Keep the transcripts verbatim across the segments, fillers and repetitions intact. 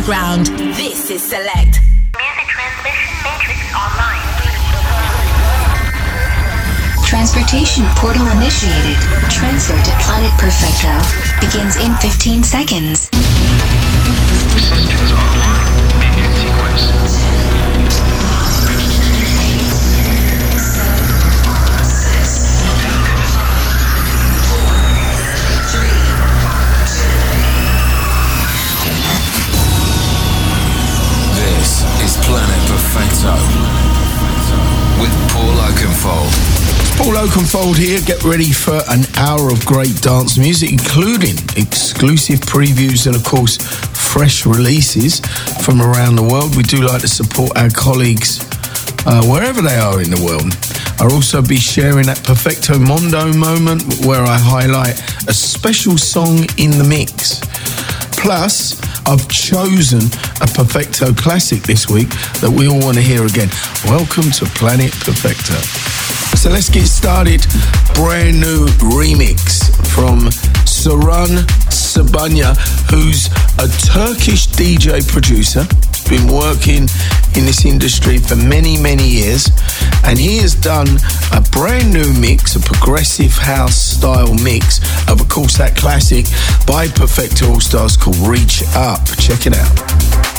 underground. This is Select. Music transmission matrix online. Transportation portal initiated. Transfer to Planet Perfecto begins in fifteen seconds. Systems online. Begin sequence. This is Planet Perfecto with Paul Oakenfold. Paul Oakenfold here. Get ready for an hour of great dance music, including exclusive previews and, of course, fresh releases from around the world. We do like to support our colleagues uh, wherever they are in the world. I'll also be sharing that Perfecto Mondo moment where I highlight a special song in the mix. Plus, I've chosen a Perfecto classic this week that we all want to hear again. Welcome to Planet Perfecto. So let's get started. Brand new remix from Saran Sabanya, who's a Turkish D J producer. He's been working in this industry for many, many years. And he has done a brand new mix, a progressive house style mix of, of course, that classic by Perfecto All Stars called Reach Up. Check it out.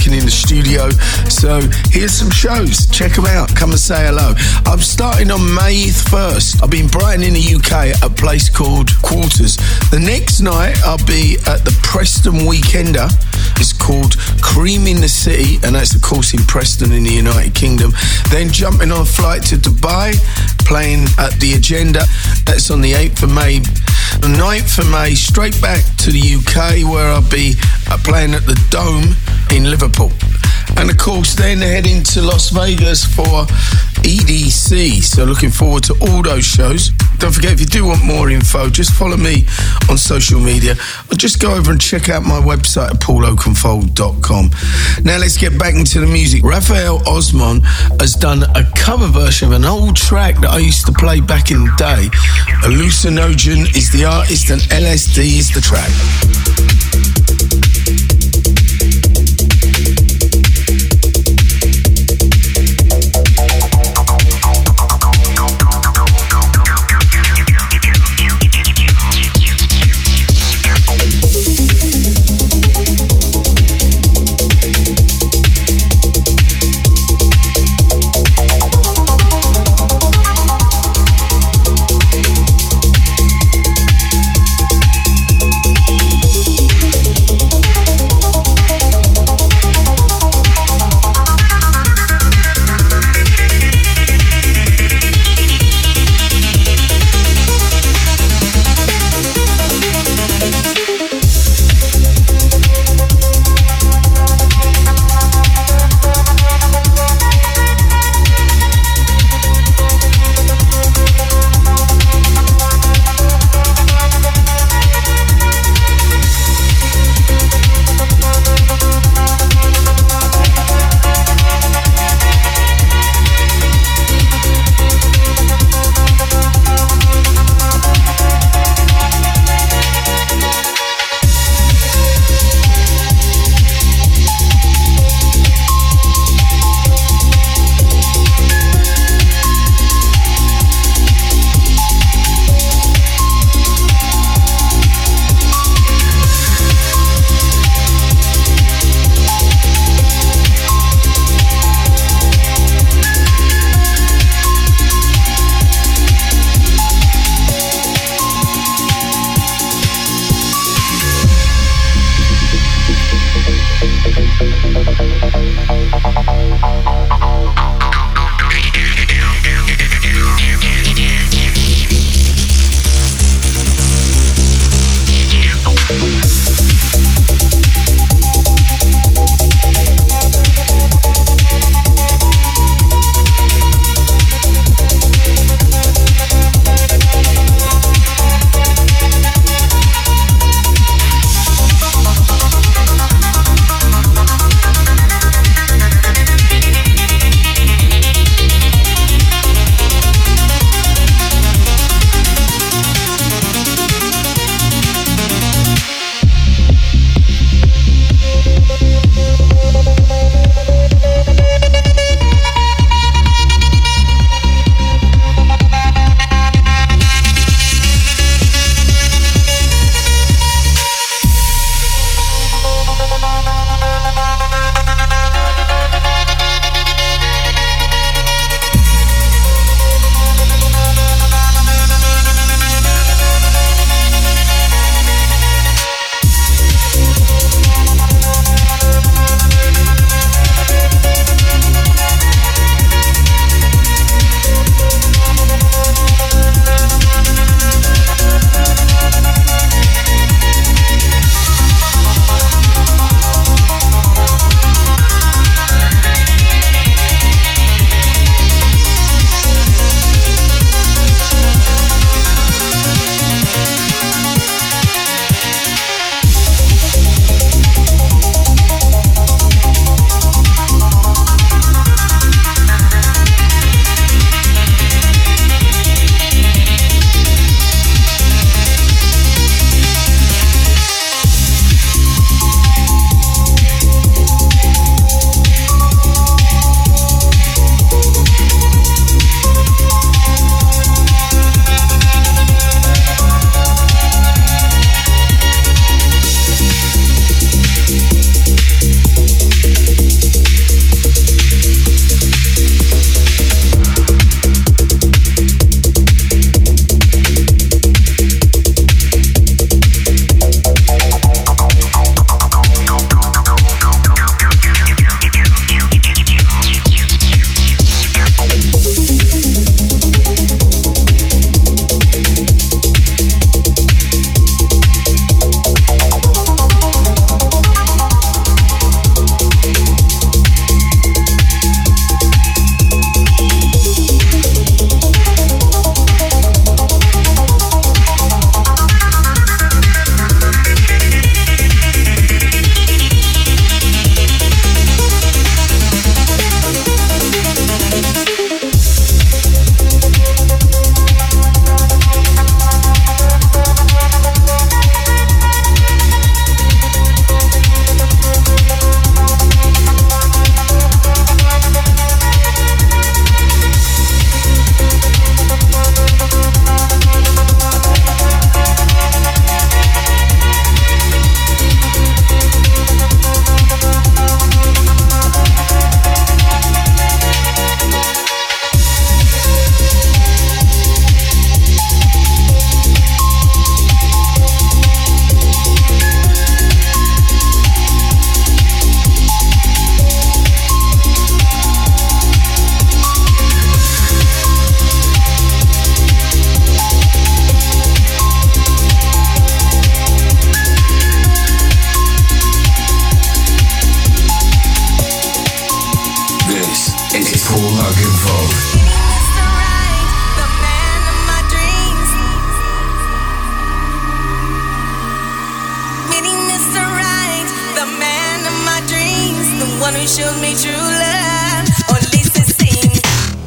working in the studio. So here's some shows. Check them out. Come and say hello. I'm starting on May first. I'll be in Brighton in the U K at a place called Quarters. The next night I'll be at the Preston Weekender. It's called Cream in the City, and that's of course in Preston in the United Kingdom. Then jumping on a flight to Dubai, playing at the Agenda. That's on the eighth of May. The ninth of May, straight back to the U K, where I'll be uh, playing at the Dome in Liverpool. And of course, then heading to Las Vegas for E D C. So looking forward to all those shows. Don't forget, if you do want more info, just follow me on social media or just go over and check out my website at paul oakenfold dot com. Now let's get back into the music. Raphael Osman has done a cover version of an old track that I used to play back in the day. Hallucinogen is the artist and L S D is the track. love, or at least it seems.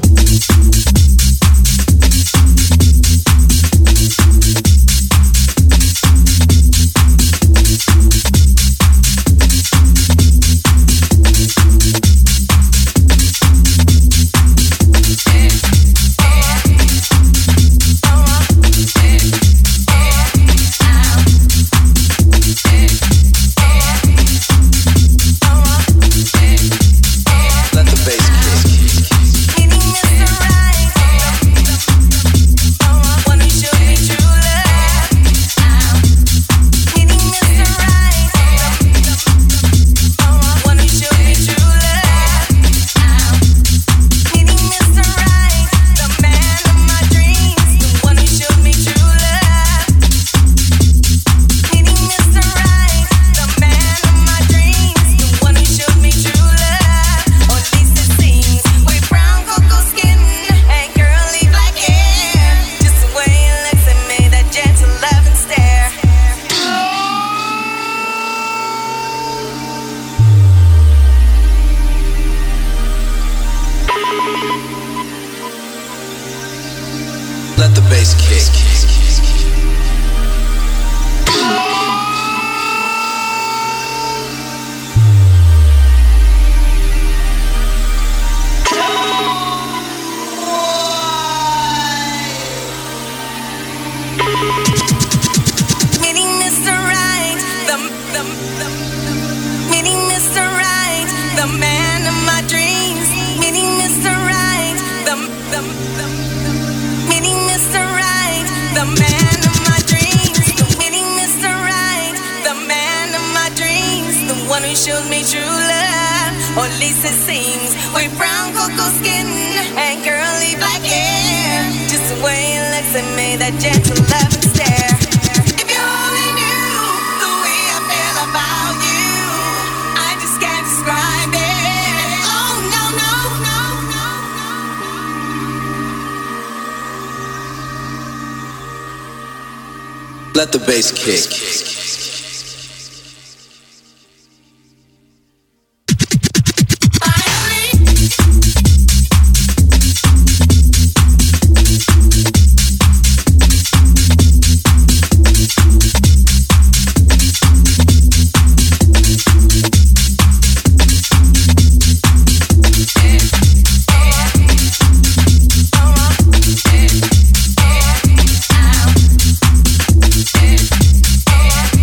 Let the bass kick. Yeah.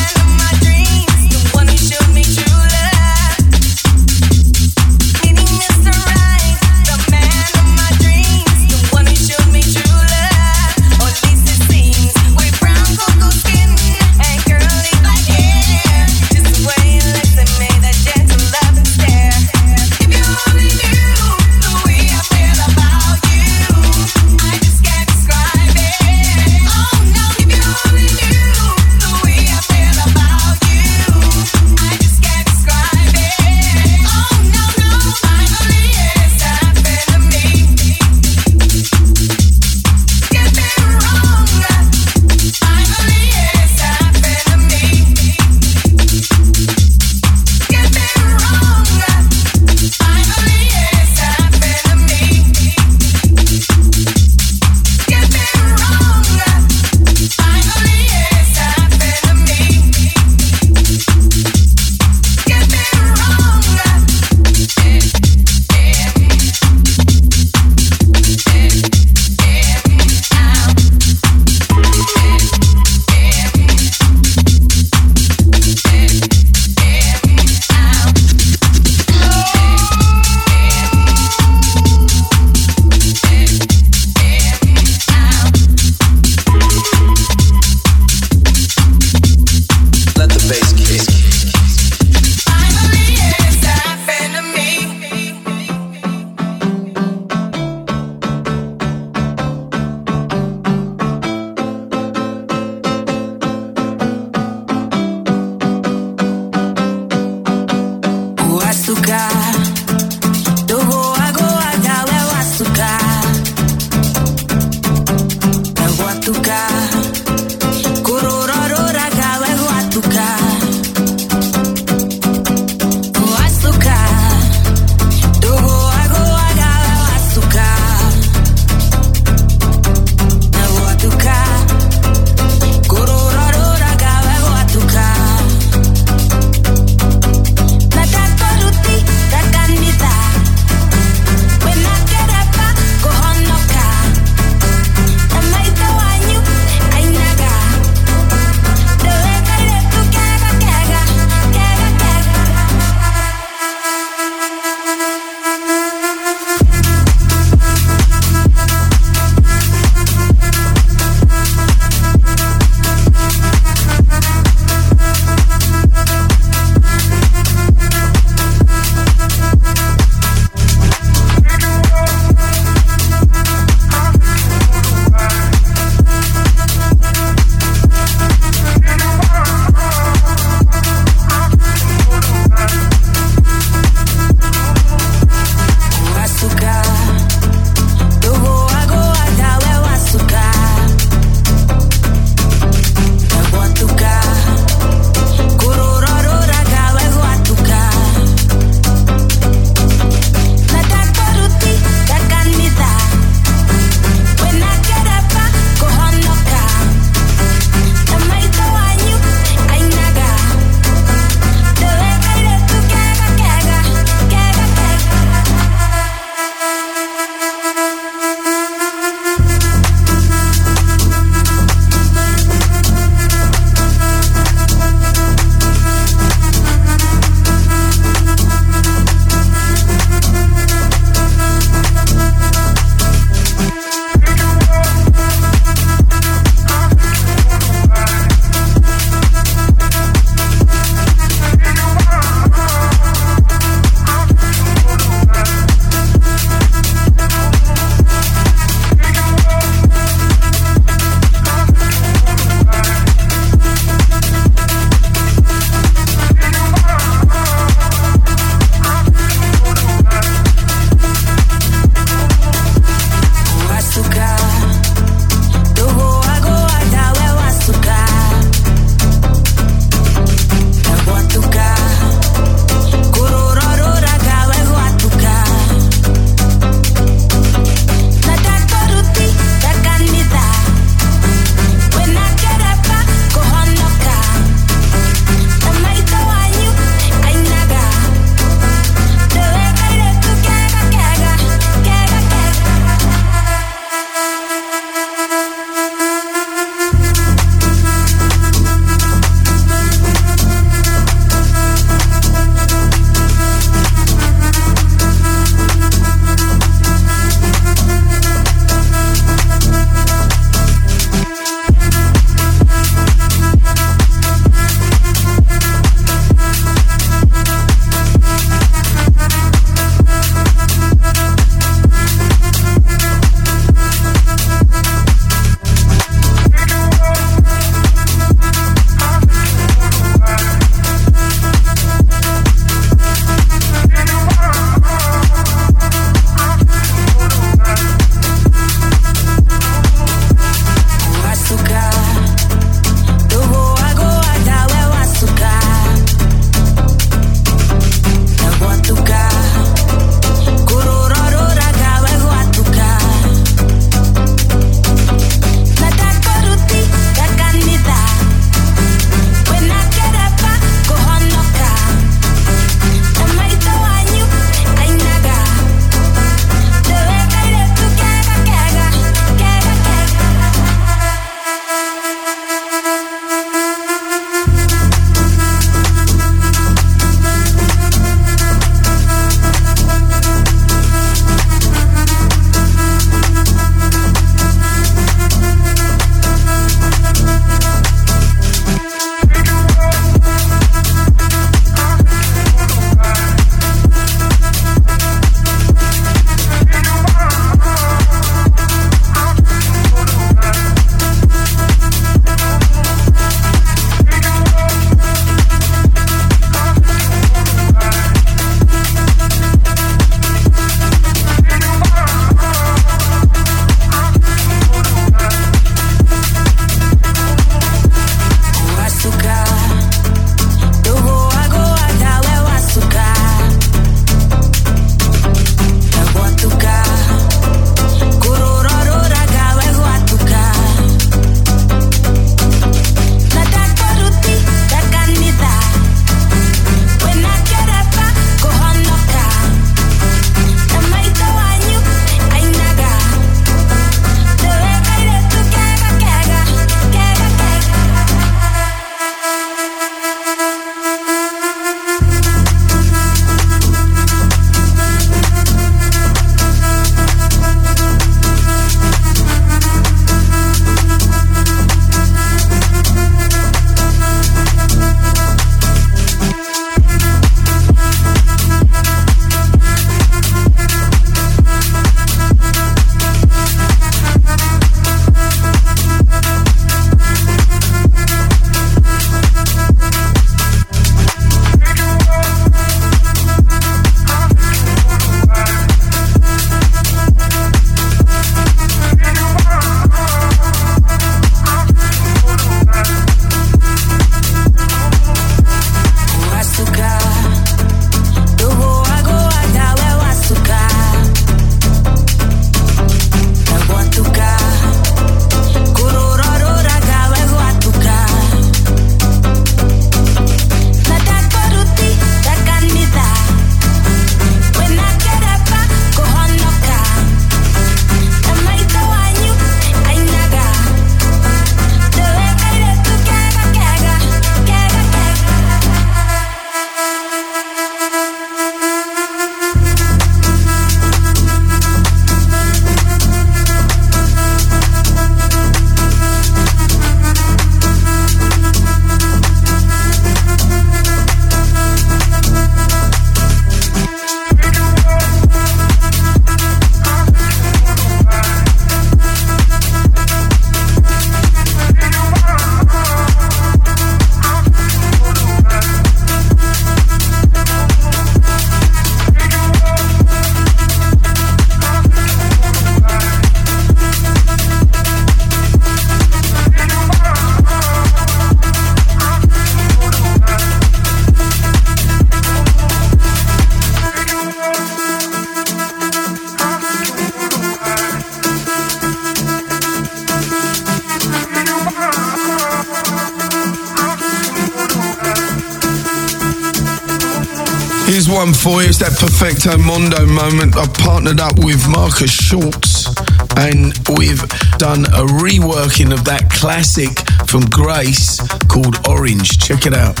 Here's one for you. It's that Perfecto Mondo moment. I've partnered up with Marcus Schultz and we've done a reworking of that classic from Grace called Orange. Check it out.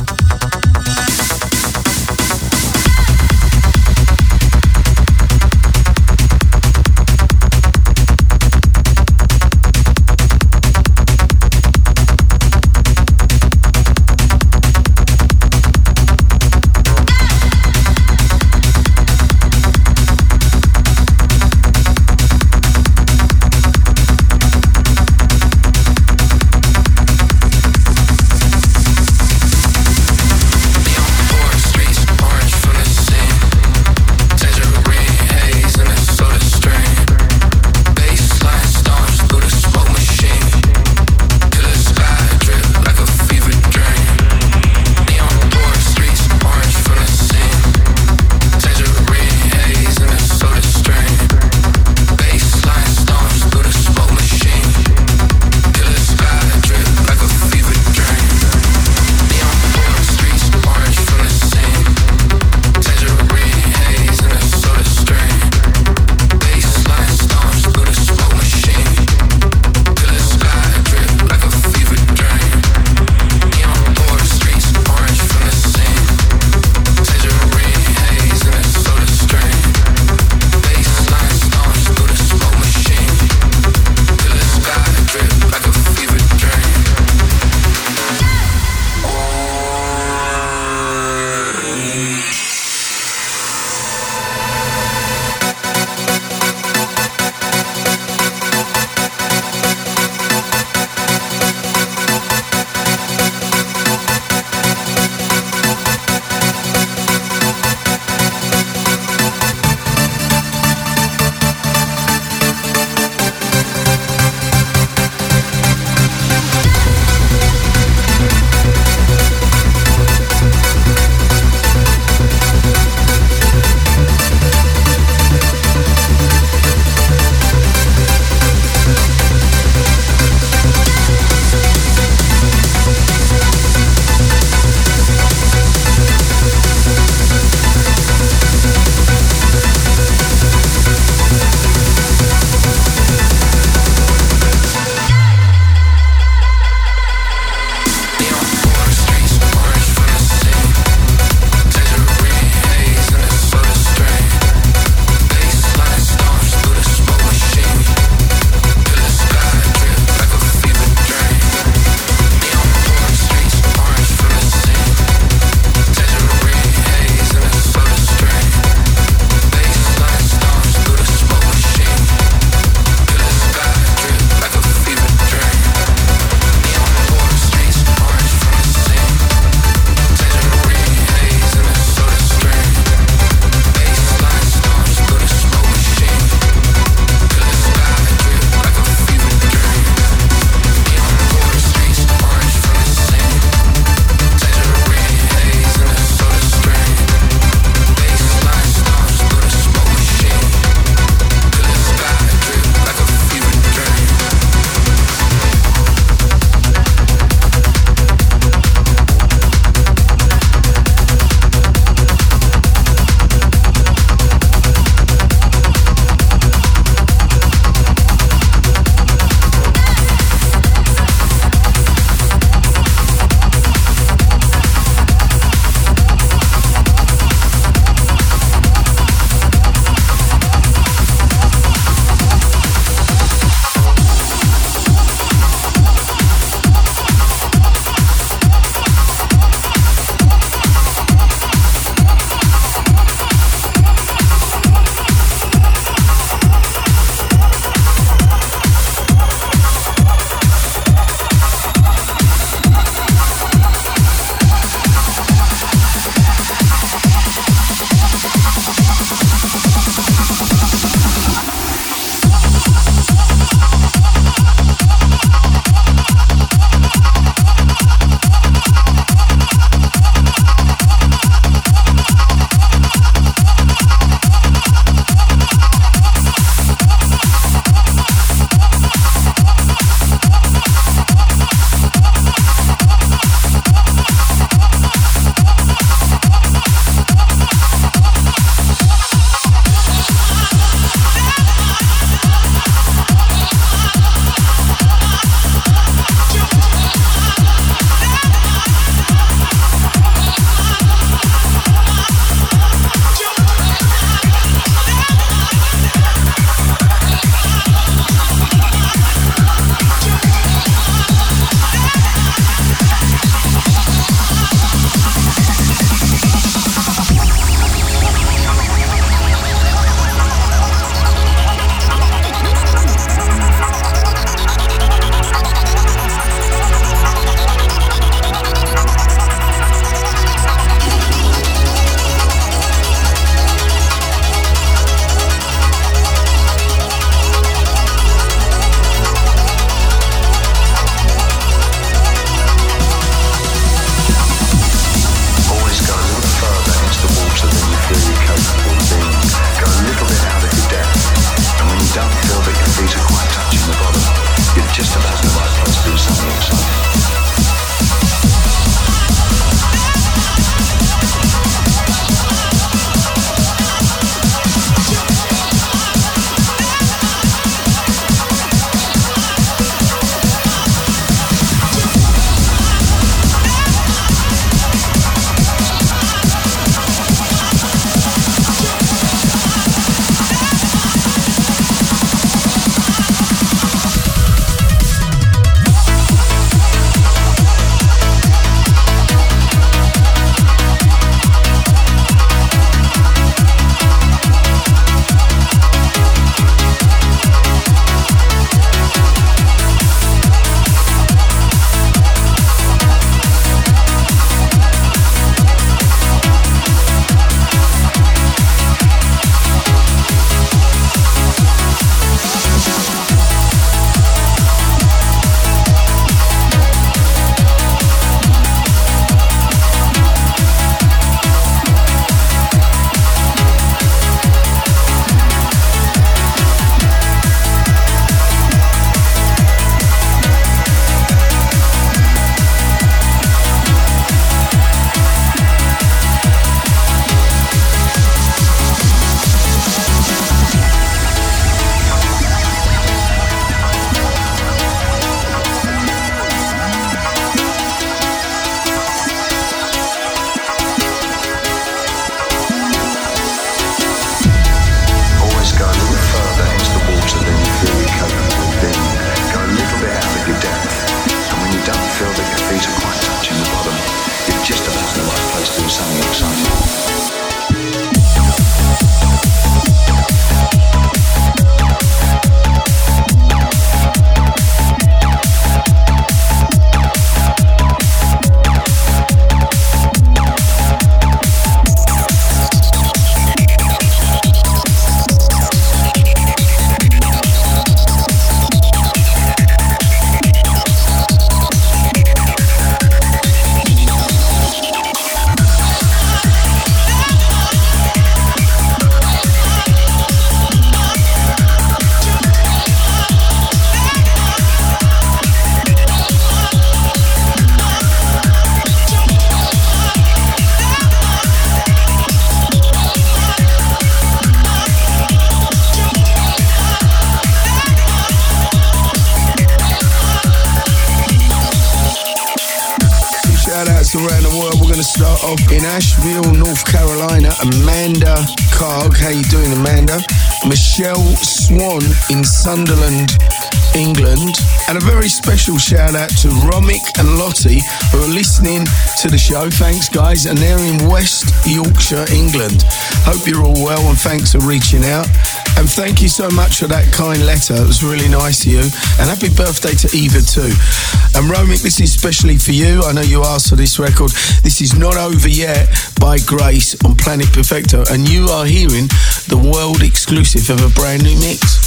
shout outs around the world. We're going to start off in Asheville, North Carolina. Amanda Carg, how you doing, Amanda? Michelle Swan in Sunderland, England. And a very special shout out to Romick and Lottie who are listening to the show. Thanks, guys. And they're in West Yorkshire, England. Hope you're all well and thanks for reaching out. And thank you so much for that kind letter. It was really nice of you. And happy birthday to Eva too. And Romick, this is especially for you. I know you asked for this record. This is Not Over Yet by Grace on Planet Perfecto. And you are hearing the world exclusive of a brand new mix.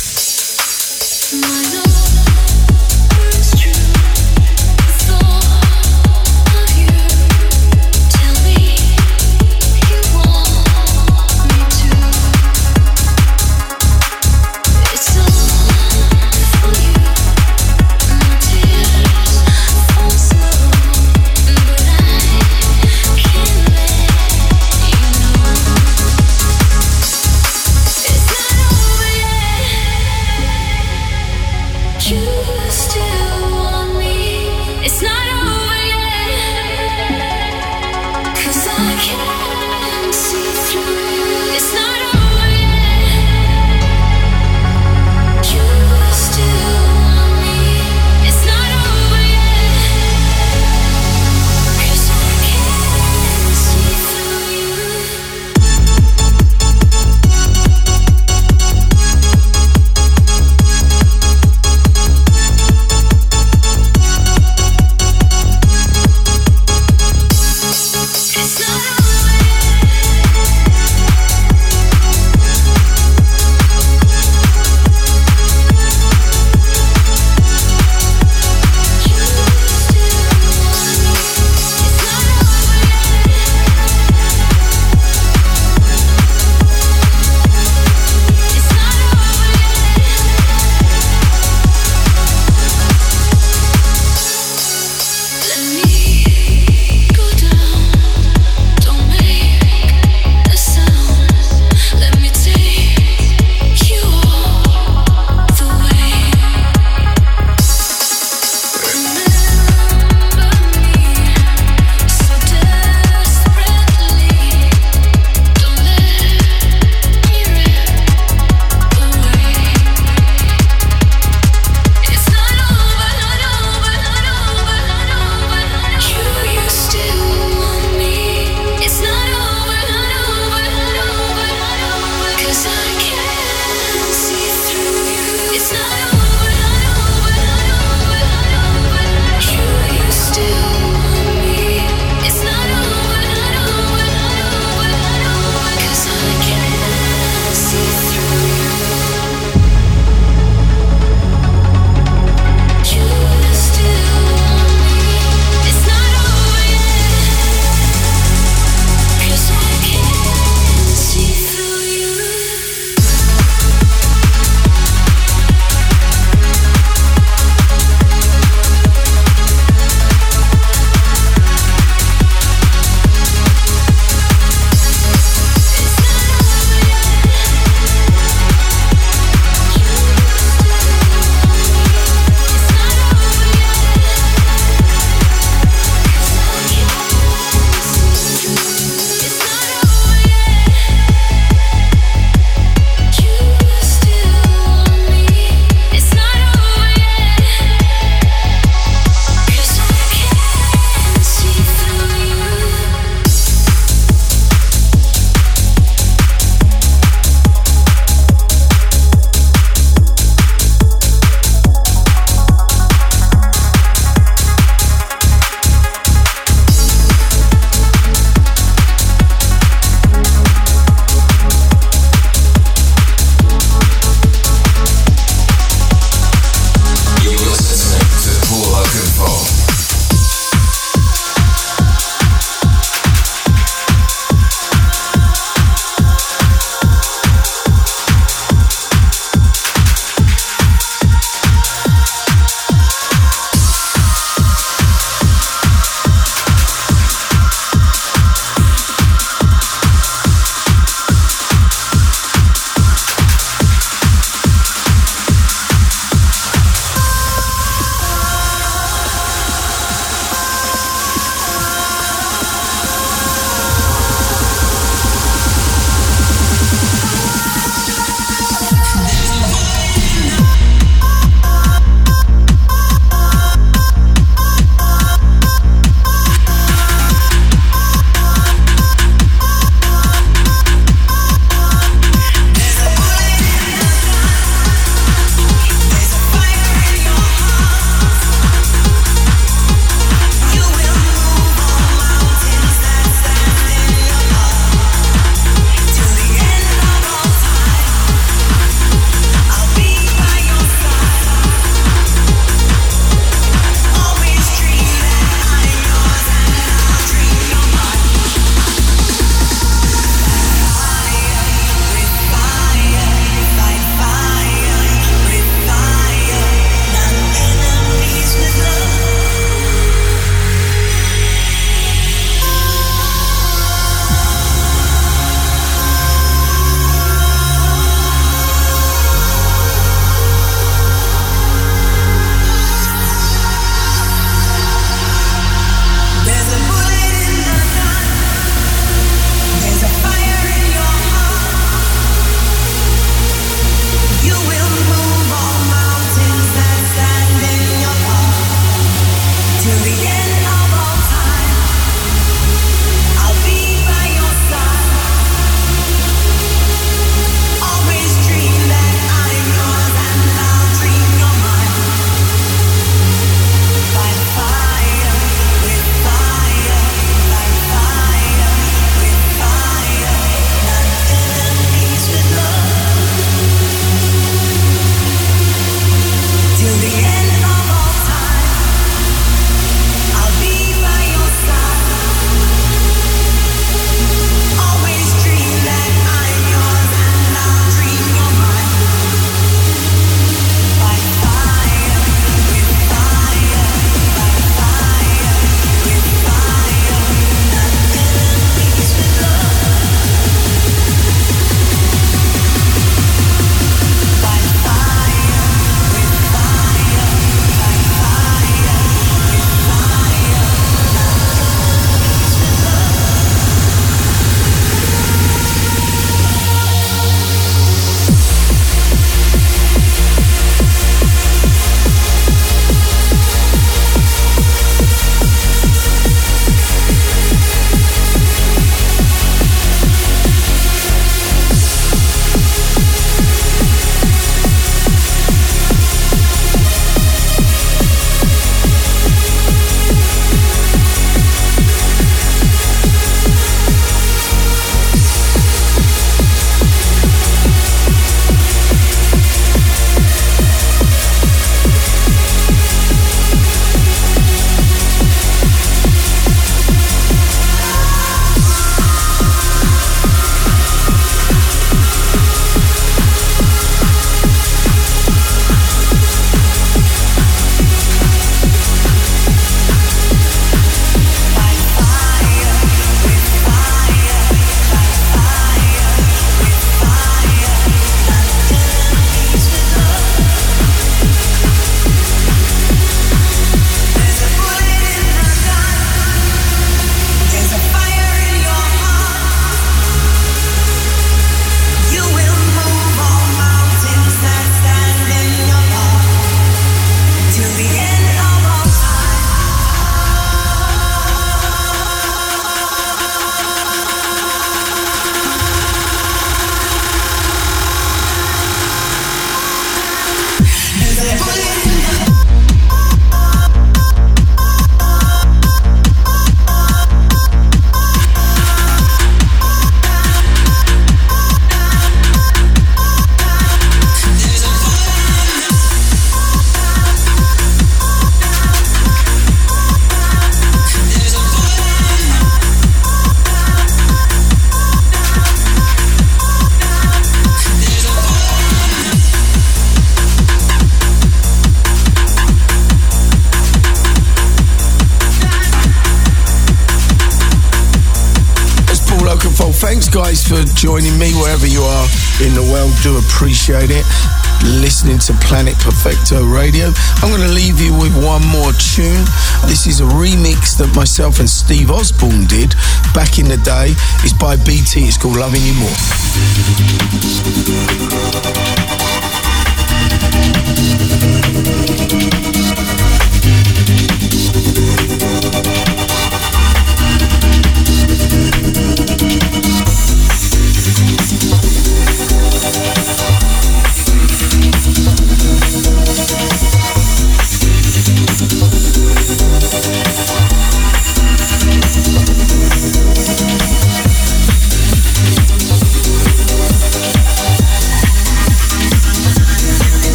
Thanks, guys, for joining me wherever you are in the world. Do appreciate it. Listening to Planet Perfecto Radio. I'm going to leave you with one more tune. This is a remix that myself and Steve Osborne did back in the day. It's by B T. It's called Loving You More.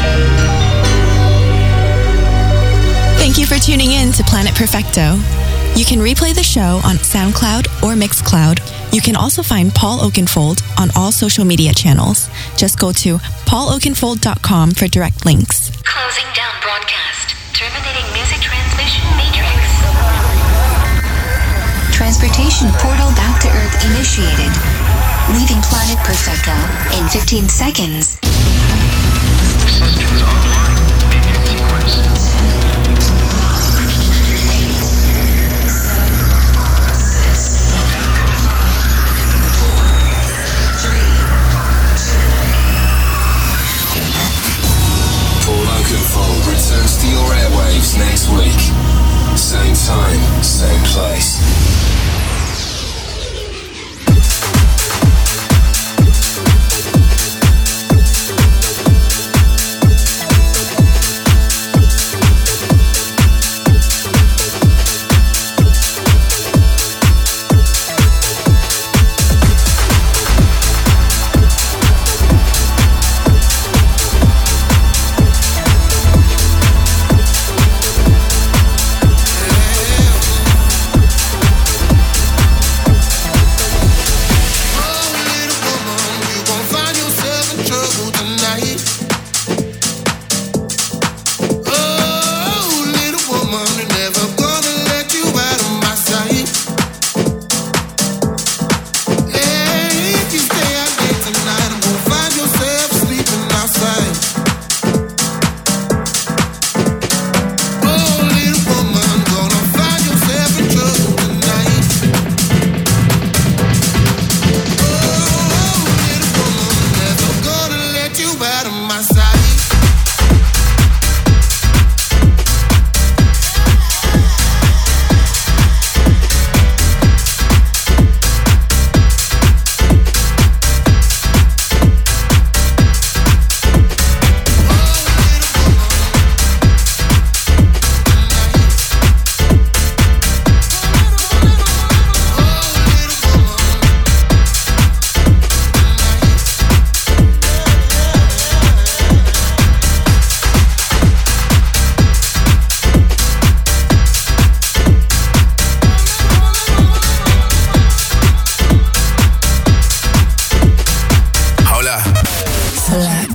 Tuning in to Planet Perfecto. You can replay the show on SoundCloud or Mixcloud. You can also find Paul Oakenfold on all social media channels. Just go to paul oakenfold dot com for direct links. Closing down broadcast. Terminating music transmission matrix. Transportation portal back to Earth initiated. Leaving planet Perfecto in fifteen seconds. Systems online. Mission sequence. Paul Oakenfold returns to your airwaves next week. Same time, same place. Select.